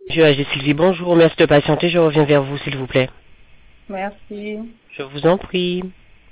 Je agis Sylvie, bonjour, merci de patienter, je reviens vers vous s'il vous plaît. Merci. Je vous en prie.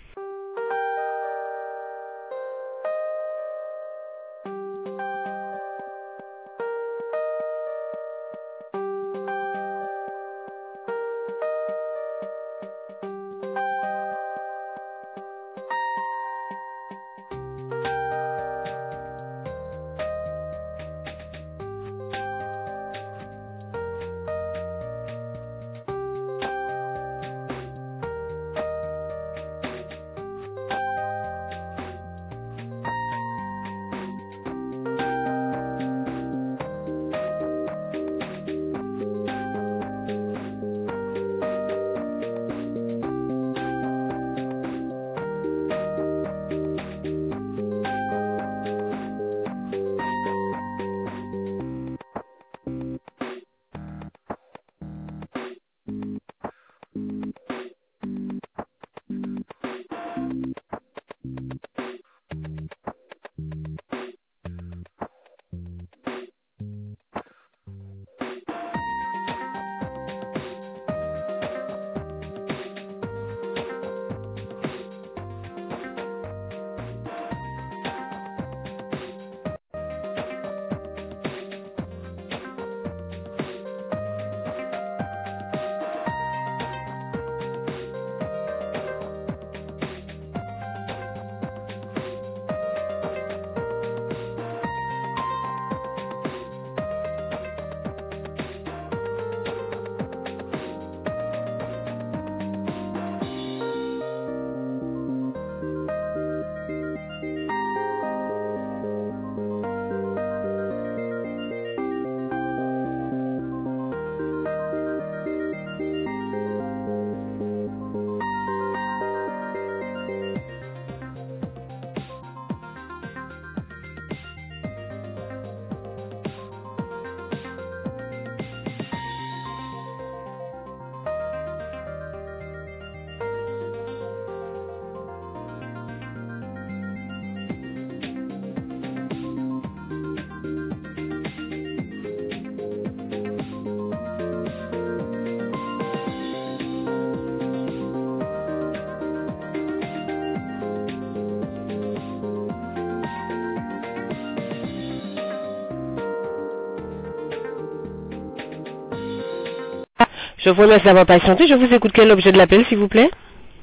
Je vous remercie d'avoir patienté, je vous écoute. Quel est l'objet de l'appel s'il vous plaît?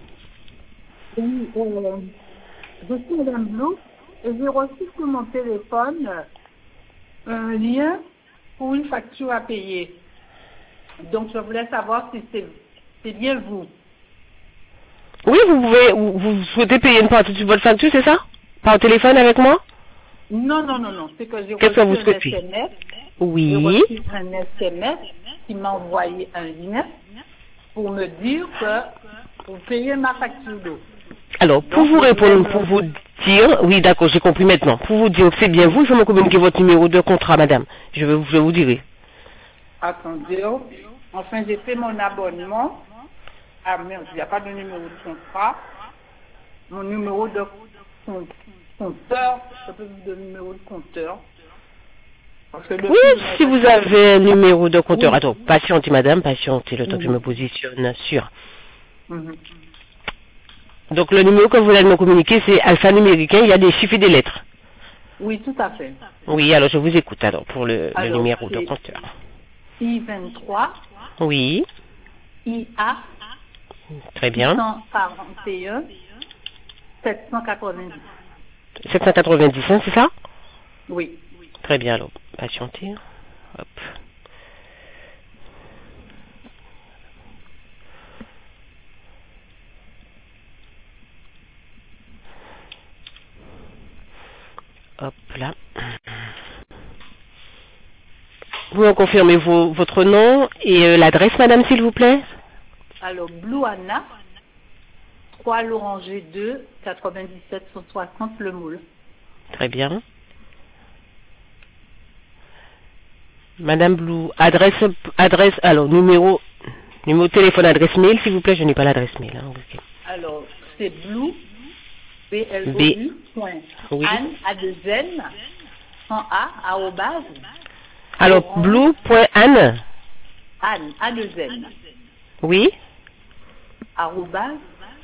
Oui, je suis Madame Blou et j'ai reçu sur mon téléphone un lien pour une facture à payer. Donc, je voulais savoir si c'est bien vous. Oui, vous souhaitez payer une partie de votre facture, c'est ça? Par téléphone avec moi? Non. C'est que j'ai Qu'est-ce que vous reçu un souhaitez? SMS. Oui. J'ai reçu un SMS qui m'a envoyé un lien pour me dire que vous payez ma facture d'eau. Alors, pour Donc, vous je répondre, voulais pour vous dire, oui d'accord, j'ai compris maintenant. Pour vous dire que c'est bien vous, il faut me communiquer votre numéro de contrat, madame. Je vous dirai. Attendez. Enfin, j'ai fait mon abonnement. Ah merde, il n'y a pas de numéro de contrat. Mon numéro de compteur, je peux vous donner le numéro de compteur. Parce que Oui, si vous avez un numéro de compteur. Oui. Attends, patientez madame, patientez le temps que je me Mhm. positionne sur. Mhm. Donc le numéro que vous allez me communiquer, c'est alphanumérique, il y a des chiffres et des lettres. Oui, tout à fait. Oui, alors je vous écoute alors pour le Alors, numéro de c'est compteur. I23, Oui, IA, très bien. 641, 790. 795, c'est ça? Oui. Très bien, alors, patientez. Hop. Hop là. Vous me confirmez votre nom et l'adresse, madame, s'il vous plaît? Alors, Blue Anna, 3 Loranger 2, 97 160 Le Moule. Très bien. Madame Blue, adresse, alors, numéro de téléphone, adresse mail, s'il vous plaît, je n'ai pas l'adresse mail. Hein, ok. Alors, c'est Blue, B, BLOU, point, oui. Anne, A2N, sans A, arrobase, Alors, orange, blue.anne, Anne, A2N, Oui. arobase,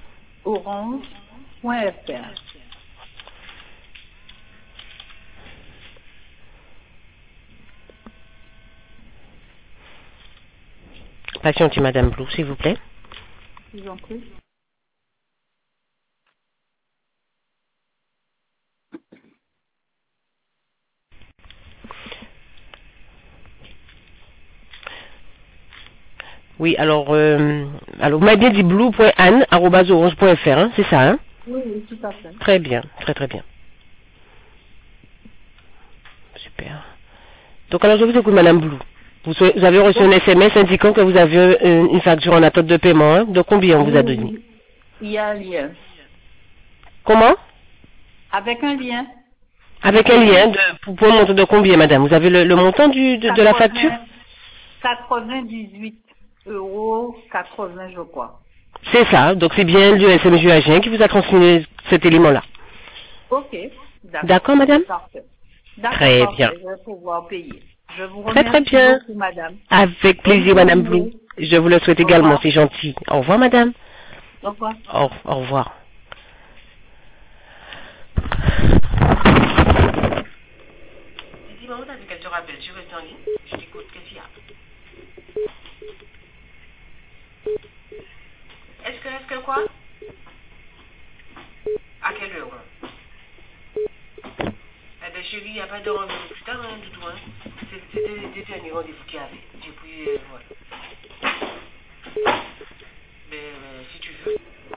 orange.fr. Patientez, Madame Blue, s'il vous plaît. Je vous en prie. Oui, alors vous m'avez bien dit blue.anne@orange.fr, hein, c'est ça, hein? Oui, oui, tout à fait. Très bien, très très bien. Super. Donc alors je vous écoute, Madame Blue. Vous avez reçu un SMS indiquant que vous avez une facture en attente de paiement, hein? De combien on vous a Oui, donné? oui. Il y a un lien. Comment? Avec un lien. Avec un lien pour un montant de combien, Madame? Vous avez le montant de la facture? 98,80 €, je crois. C'est ça, donc c'est bien le SMJ Agien qui vous a transmis cet élément-là. Ok, d'accord. D'accord, Madame? Parfait. D'accord, Très bien. parfait. Je vais pouvoir payer. Je vous Très très remercie bien. beaucoup, madame. Avec Bonne plaisir, Madame Blue. journée. Je vous le souhaite Au également, revoir. c'est gentil. Au revoir, Madame. Au revoir. Au revoir. Dis, maman, t'as vu qu'elle te rappelle, tu restes en ligne? Je t'écoute, qu'est-ce qu'il y a? Est-ce que quoi? À quelle heure? Hein? Eh bien, chérie, il n'y a pas de rendez-vous plus tard, hein, du tout, hein. C'était le dernier rendez-vous qu'il y avait. Et puis, voilà. Mais si tu veux.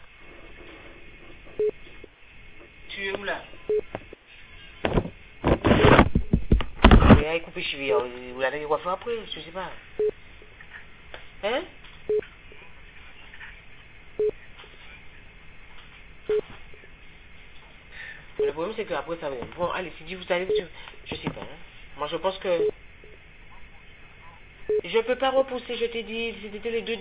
Tu es où, là? Mais couper chérie, vous l'avez quoi faire après, je sais pas. Hein? Le problème, c'est qu'après, ça va. Bon, allez, si vous allez, je sais pas. Hein. Moi, je pense que je peux pas repousser, je t'ai dit, c'était les deux